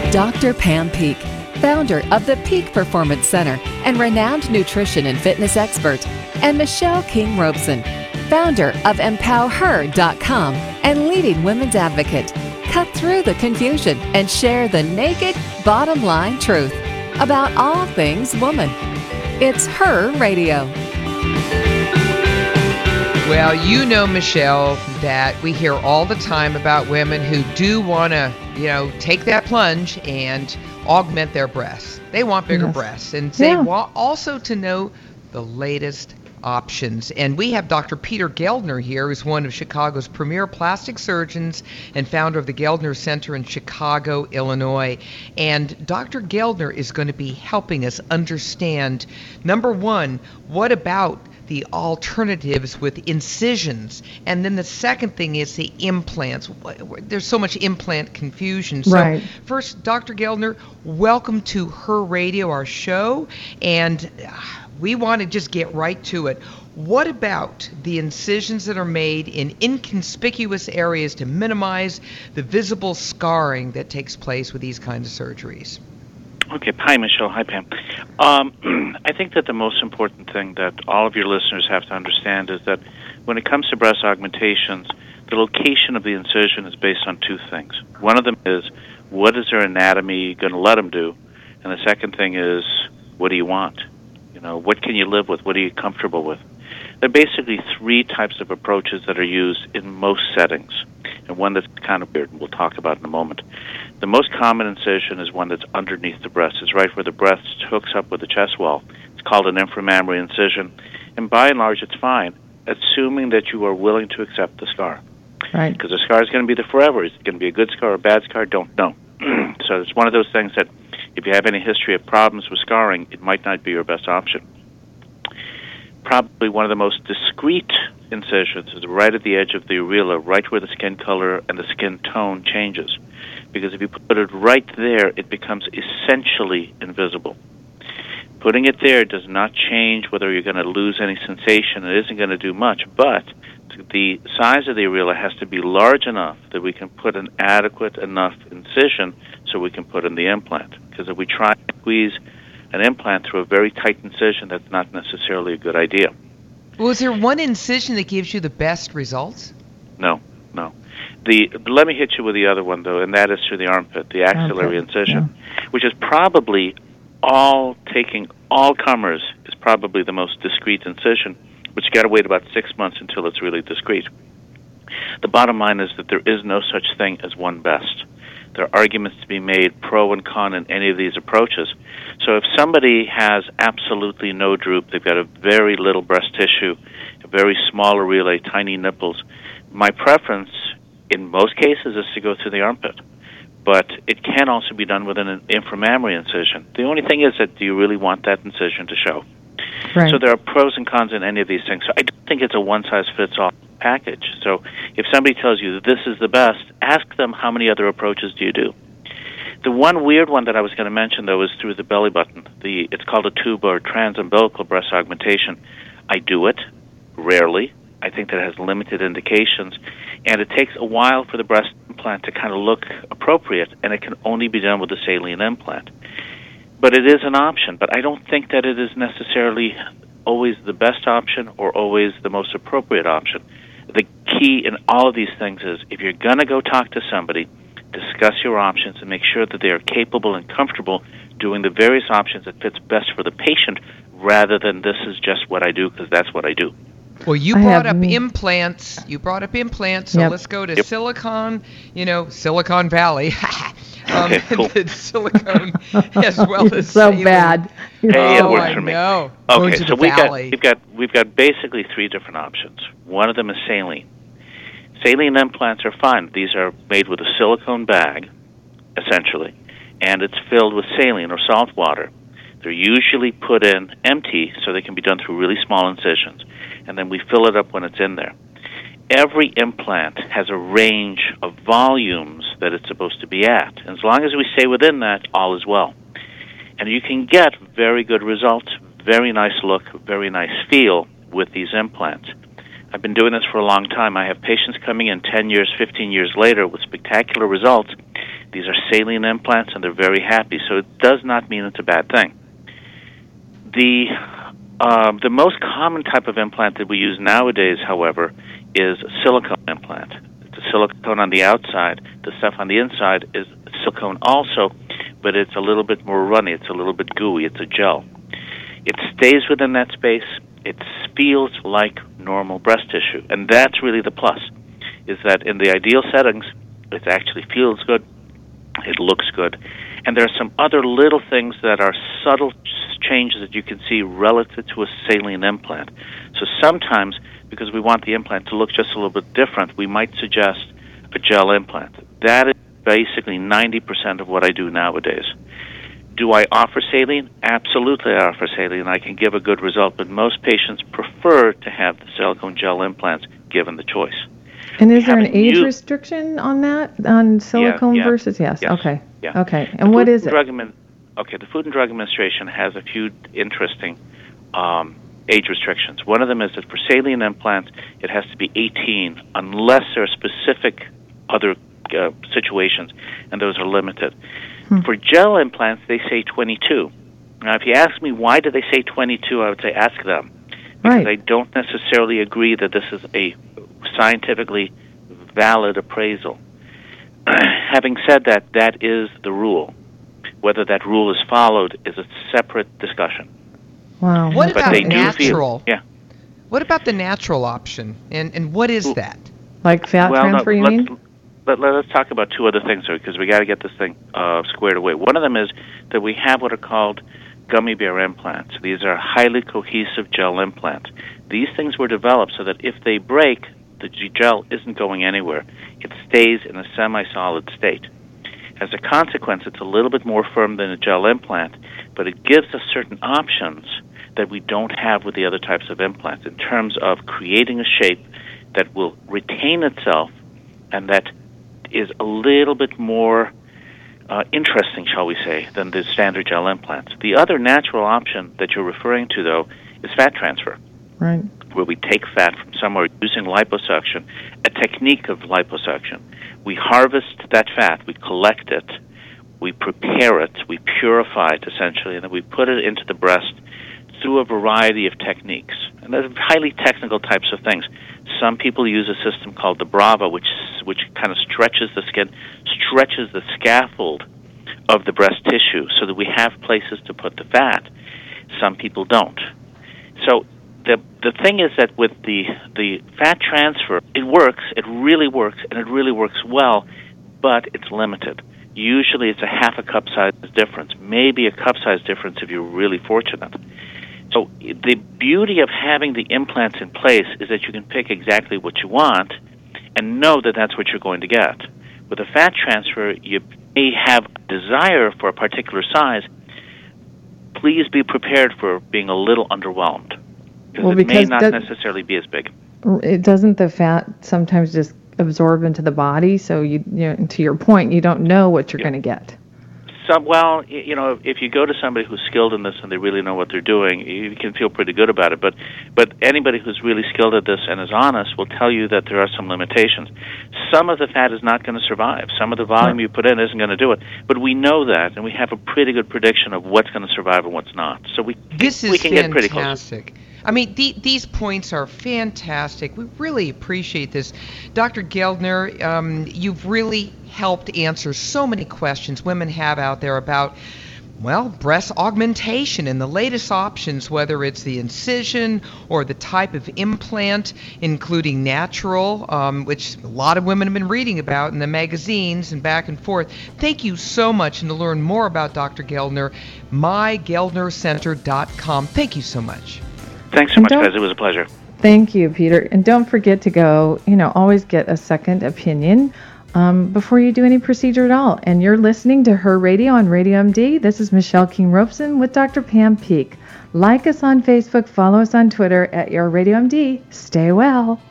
Dr. Pam Peak, founder of the Peak Performance Center and renowned nutrition and fitness expert, and Michelle King Robeson, founder of EmpowerHer.com and leading women's advocate. Cut through the confusion and share the naked, bottom line truth about all things woman. It's Her Radio. Well, you know, Michelle, that we hear all the time about women who do want to, take that plunge and augment their breasts. They want bigger breasts, and they want also to know the latest options. And we have Dr. Peter Geldner here, who's one of Chicago's premier plastic surgeons and founder of the Geldner Center in Chicago, Illinois. And Dr. Geldner is going to be helping us understand, number one, what about the alternatives with incisions? And then the second thing is the implants. There's so much implant confusion. So first, Dr. Geldner, welcome to Her Radio, our show. And we want to just get right to it. What about the incisions that are made in inconspicuous areas to minimize the visible scarring that takes place with these kinds of surgeries? Okay. Hi, Michelle. Hi, Pam. I think that the most important thing that all of your listeners have to understand is that when it comes to breast augmentations, the location of the incision is based on two things. One of them is, what is their anatomy going to let them do? And the second thing is, what do you want? What can you live with? What are you comfortable with? There are basically three types of approaches that are used in most settings, and one that's kind of weird, and we'll talk about in a moment. The most common incision is one that's underneath the breast. It's right where the breast hooks up with the chest wall. It's called an inframammary incision, and by and large, it's fine, assuming that you are willing to accept the scar. Right. Because the scar is going to be there forever. Is it going to be a good scar or a bad scar? Don't know. So it's one of those things that if you have any history of problems with scarring, it might not be your best option. Probably one of the most discreet incisions is right at the edge of the areola, right where the skin color and the skin tone changes. Because if you put it right there, it becomes essentially invisible. Putting it there does not change whether you're going to lose any sensation. It isn't going to do much, but the size of the areola has to be large enough that we can put an adequate enough incision so we can put in the implant. Because if we try to squeeze an implant through a very tight incision, that's not necessarily a good idea. Well, is there one incision that gives you the best results? No. Let me hit you with the other one, though, and that is through the armpit, the axillary incision, which is probably taking all comers, is probably the most discreet incision, but you got to wait about 6 months until it's really discreet. The bottom line is that there is no such thing as one best. There are arguments to be made pro and con in any of these approaches. So if somebody has absolutely no droop, they've got a very little breast tissue, a very small areola, tiny nipples, my preference in most cases is to go through the armpit. But it can also be done with an inframammary incision. The only thing is that do you really want that incision to show? Right. So there are pros and cons in any of these things. So I don't think it's a one-size-fits-all package. So if somebody tells you that this is the best, ask them how many other approaches do you do. The one weird one that I was going to mention, though, is through the belly button. It's called a tube or transumbilical breast augmentation. I do it, rarely. I think that it has limited indications, and it takes a while for the breast implant to kind of look appropriate, and it can only be done with a saline implant. But it is an option, but I don't think that it is necessarily always the best option or always the most appropriate option. The key in all of these things is if you're going to go talk to somebody, discuss your options and make sure that they are capable and comfortable doing the various options that fits best for the patient rather than this is just what I do because that's what I do. Well, you brought up implants. So let's go to Silicon Valley. Okay, cool. Silicone as well as so saline. bad. Hey, it works for me. Know. Okay, so we've got basically three different options. One of them is saline. Saline implants are fine. These are made with a silicone bag, essentially, and it's filled with saline or salt water. They're usually put in empty so they can be done through really small incisions, and then we fill it up when it's in there. Every implant has a range of volumes that it's supposed to be at. And as long as we stay within that, all is well. And you can get very good results, very nice look, very nice feel with these implants. I've been doing this for a long time. I have patients coming in 10 years, 15 years later with spectacular results These are saline implants, and they're very happy. So it does not mean it's a bad thing. The most common type of implant that we use nowadays, however, is a silicone implant. It's a silicone on the outside. The stuff on the inside is silicone also, but it's a little bit more runny. It's a little bit gooey. It's a gel. It stays within that space. It feels like normal breast tissue, and that's really the plus, is that in the ideal settings, it actually feels good, it looks good, and there are some other little things that are subtle changes that you can see relative to a saline implant. So sometimes, because we want the implant to look just a little bit different, we might suggest a gel implant. That is basically 90% of what I do nowadays. Do I offer saline? Absolutely, I offer saline. I can give a good result, but most patients prefer to have the silicone gel implants given the choice. And is there an age restriction on that, on silicone versus? Yes. Okay. Yeah. Okay. And what is it? The Food and Drug Administration has a few interesting age restrictions. One of them is that for saline implants, it has to be 18 unless there are specific other situations, and those are limited. For gel implants, they say 22. Now, if you ask me why do they say 22, I would say ask them. Because I don't necessarily agree that this is a scientifically valid appraisal. Having said that, that is the rule. Whether that rule is followed is a separate discussion. Wow. What about natural? What about the natural option? And what is that? Like fat transfer, you mean? Let's talk about two other things, because we got to get this thing squared away. One of them is that we have what are called gummy bear implants. These are highly cohesive gel implants. These things were developed so that if they break, the gel isn't going anywhere. It stays in a semi-solid state. As a consequence, it's a little bit more firm than a gel implant, but it gives us certain options that we don't have with the other types of implants in terms of creating a shape that will retain itself and that is a little bit more interesting, shall we say, than the standard gel implants. The other natural option that you're referring to, though, is fat transfer. Right. Where we take fat from somewhere using liposuction, a technique of liposuction. We harvest that fat, we collect it, we prepare it, we purify it essentially, and then we put it into the breast through a variety of techniques. And they're highly technical types of things. Some people use a system called the Brava, which kind of stretches the skin, stretches the scaffold of the breast tissue so that we have places to put the fat. Some people don't. So the thing is that with the fat transfer, it works, it really works, and it really works well, but it's limited. Usually it's a half a cup size difference, maybe a cup size difference if you're really fortunate. So the beauty of having the implants in place is that you can pick exactly what you want and know that that's what you're going to get. With a fat transfer, you may have a desire for a particular size. Please be prepared for being a little underwhelmed. Because it may not necessarily be as big. It doesn't the fat sometimes just absorb into the body? So you know, to your point, you don't know what you're going to get. Well, you know, if you go to somebody who's skilled in this and they really know what they're doing, you can feel pretty good about it. But anybody who's really skilled at this and is honest will tell you that there are some limitations. Some of the fat is not going to survive. Some of the volume you put in isn't going to do it. But we know that, and we have a pretty good prediction of what's going to survive and what's not. So we can get pretty close. I mean, these points are fantastic. We really appreciate this. Dr. Geldner, you've really helped answer so many questions women have out there about, well, breast augmentation and the latest options, whether it's the incision or the type of implant, including natural, which a lot of women have been reading about in the magazines and back and forth. Thank you so much. And to learn more about Dr. Geldner, mygeldnercenter.com. Thank you so much. Thanks so much, guys. It was a pleasure. Thank you, Peter. And don't forget to go, always get a second opinion before you do any procedure at all. And you're listening to Her Radio on Radio MD. This is Michelle King-Robeson with Dr. Pam Peeke. Like us on Facebook, follow us on Twitter at Your Radio MD. Stay well.